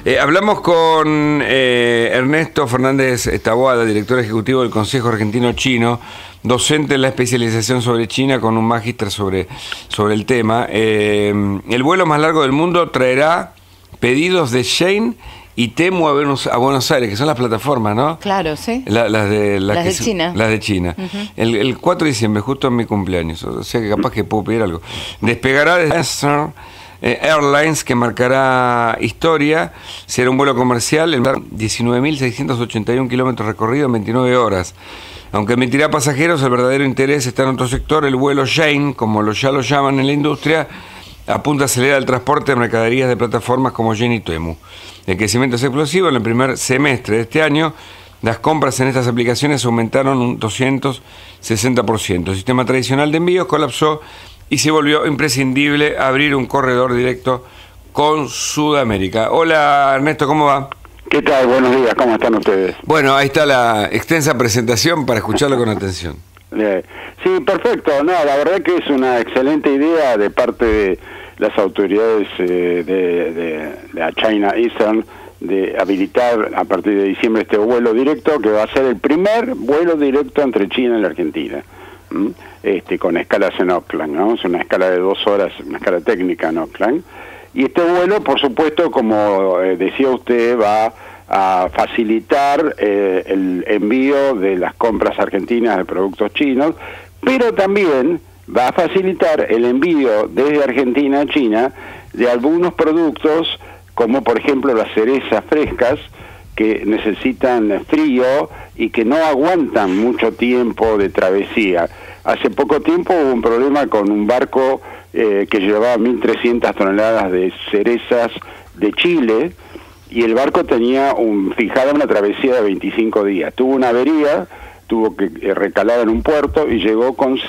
Hablamos con Ernesto Fernández Taboada, director ejecutivo del Consejo Argentino Chino, docente en la especialización sobre China con un magíster sobre el tema. El vuelo más largo del mundo traerá pedidos de Shein y Temu a Buenos Aires, que son las plataformas, ¿no? Claro, sí. Las de China. Las de China. Uh-huh. El 4 de diciembre, justo en mi cumpleaños, o sea que capaz que puedo pedir algo. Despegará de Airlines, que marcará historia. Será un vuelo comercial en 19.681 kilómetros recorridos en 29 horas. Aunque emitirá pasajeros, el verdadero interés está en otro sector. El vuelo Shein, como ya lo llaman en la industria, apunta a acelerar el transporte de mercaderías de plataformas como Shein y Temu. El crecimiento es explosivo. En el primer semestre de este año, las compras en estas aplicaciones aumentaron un 260%. El sistema tradicional de envíos colapsó y se volvió imprescindible abrir un corredor directo con Sudamérica. Hola Ernesto, ¿cómo va? ¿Qué tal? Buenos días, ¿cómo están ustedes? Bueno, ahí está la extensa presentación para escucharlo con atención. Sí, perfecto. No, la verdad que es una excelente idea de parte de las autoridades de la China Eastern de habilitar a partir de diciembre este vuelo directo, que va a ser el primer vuelo directo entre China y la Argentina. Con escalas en Auckland, ¿no? Es una escala de 2 horas, una escala técnica en Auckland. Y este vuelo, por supuesto, como decía usted, va a facilitar el envío de las compras argentinas de productos chinos, pero también va a facilitar el envío desde Argentina a China de algunos productos, como por ejemplo las cerezas frescas, que necesitan frío y que no aguantan mucho tiempo de travesía. Hace poco tiempo hubo un problema con un barco que llevaba 1.300 toneladas de cerezas de Chile, y el barco tenía fijada una travesía de 25 días. Tuvo una avería, tuvo que recalar en un puerto y llegó con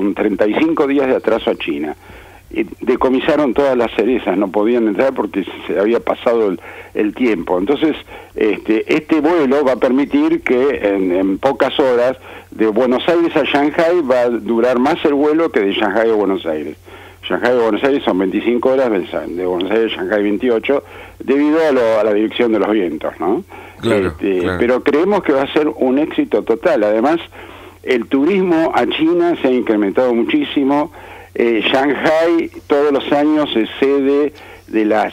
35 días de atraso a China. Decomisaron todas las cerezas, no podían entrar porque se había pasado el tiempo. Entonces, este vuelo va a permitir que en pocas horas, de Buenos Aires a Shanghái, va a durar más el vuelo que de Shanghái a Buenos Aires. Shanghái a Buenos Aires son 25 horas, de Buenos Aires a Shanghái 28, debido a la dirección de los vientos, ¿no? Claro, claro. Pero creemos que va a ser un éxito total. Además, el turismo a China se ha incrementado muchísimo. Shanghái todos los años es sede de la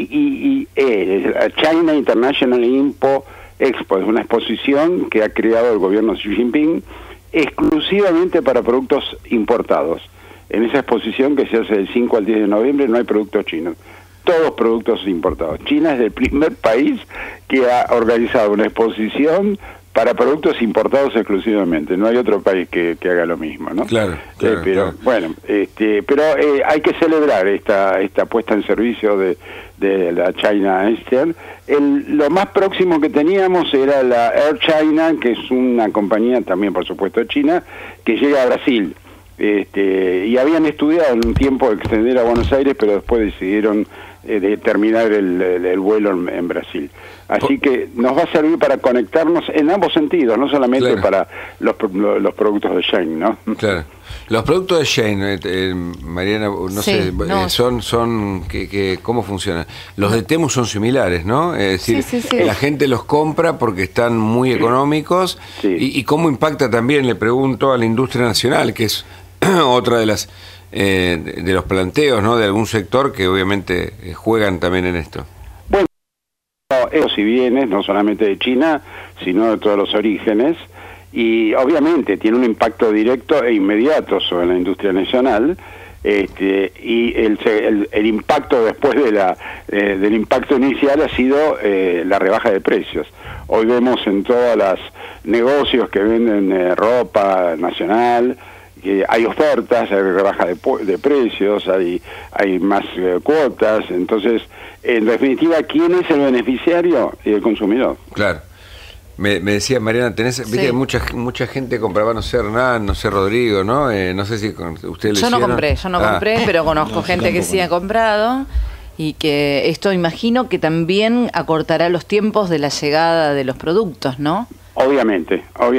CIIE, la China International Expo. Es una exposición que ha creado el gobierno de Xi Jinping exclusivamente para productos importados. En esa exposición, que se hace del 5 al 10 de noviembre, no hay productos chinos, todos productos importados. China es el primer país que ha organizado una exposición para productos importados exclusivamente. No hay otro país que haga lo mismo, ¿no? Claro, pero claro. Bueno, pero hay que celebrar esta puesta en servicio de la China Eastern. Lo más próximo que teníamos era la Air China, que es una compañía también, por supuesto, china, que llega a Brasil. Y habían estudiado en un tiempo extender a Buenos Aires, pero después decidieron terminar el vuelo en Brasil. Así que nos va a servir para conectarnos en ambos sentidos, no solamente claro. para los productos de Shein, ¿no? Claro. Los productos de Shein, Mariana, no sí, sé, no. son ¿cómo funcionan? Los de Temu son similares, ¿no? Es decir, sí. La gente los compra porque están muy económicos. Sí. Y cómo impacta también, le pregunto, a la industria nacional, que es otra de las de los planteos, ¿no? De algún sector que obviamente juegan también en esto. Bueno, eso si vienes no solamente de China, sino de todos los orígenes, y obviamente tiene un impacto directo e inmediato sobre la industria nacional, y el impacto después del impacto inicial ha sido la rebaja de precios. Hoy vemos en todos los negocios que venden ropa nacional, hay ofertas, hay rebaja de precios, hay más cuotas. Entonces, en definitiva, ¿quién es el beneficiario? El consumidor. Claro. Me decía Mariana, viste, mucha gente compraba, no sé, Hernán, no sé, Rodrigo, ¿no? No sé si usted lo hicieron. Yo no compré, pero conozco gente que sí ha comprado, y que esto imagino que también acortará los tiempos de la llegada de los productos, ¿no? Obviamente,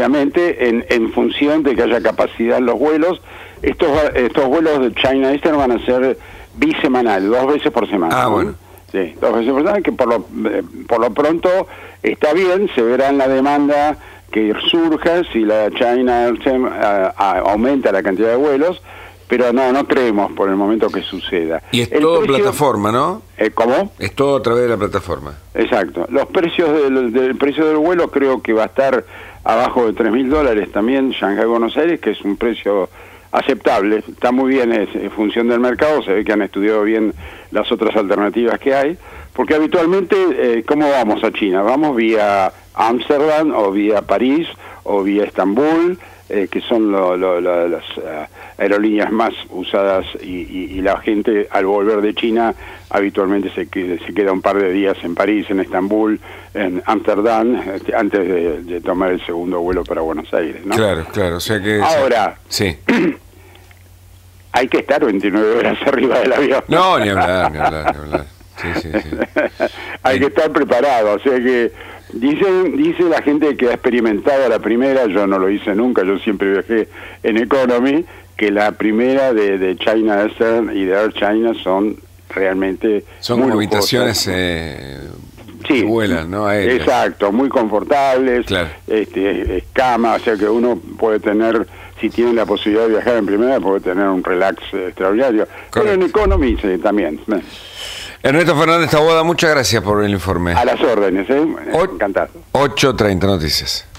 en función de que haya capacidad en los vuelos. Estos vuelos de China Eastern van a ser bisemanal, 2 veces por semana. Ah, bueno. Sí, 2 veces por semana, que por lo pronto está bien, se verá en la demanda que surja si la China aumenta la cantidad de vuelos, pero no creemos por el momento que suceda. Y es todo plataforma, ¿no? ¿Cómo? Es todo a través de la plataforma. Exacto. Los precios del precio del vuelo creo que va a estar abajo de $3.000 también, Shanghái-Buenos Aires, que es un precio aceptable. Está muy bien, es función del mercado, se ve que han estudiado bien las otras alternativas que hay, porque habitualmente, ¿cómo vamos a China? Vamos vía Ámsterdam, o vía París, o vía Estambul, que son las aerolíneas más usadas, y la gente al volver de China habitualmente se queda un par de días en París, en Estambul, en Ámsterdam, antes de tomar el segundo vuelo para Buenos Aires, ¿no? Claro, o sea que... Ahora, sí. Hay que estar 29 horas arriba del avión. No, ni hablar. Sí. Hay que estar preparado, o sea que dice la gente que ha experimentado la primera, yo no lo hice nunca, yo siempre viajé en Economy, que la primera de China Eastern y de Air China son realmente... Son como habitaciones que vuelan, ¿no? Aéreas. Exacto, muy confortables, claro. Cama, o sea que uno puede tener, si tiene la posibilidad de viajar en primera, puede tener un relax extraordinario. Correcto. Pero en Economy también. Ernesto Fernández Taboada, muchas gracias por el informe. A las órdenes, encantado. 8:30 Noticias.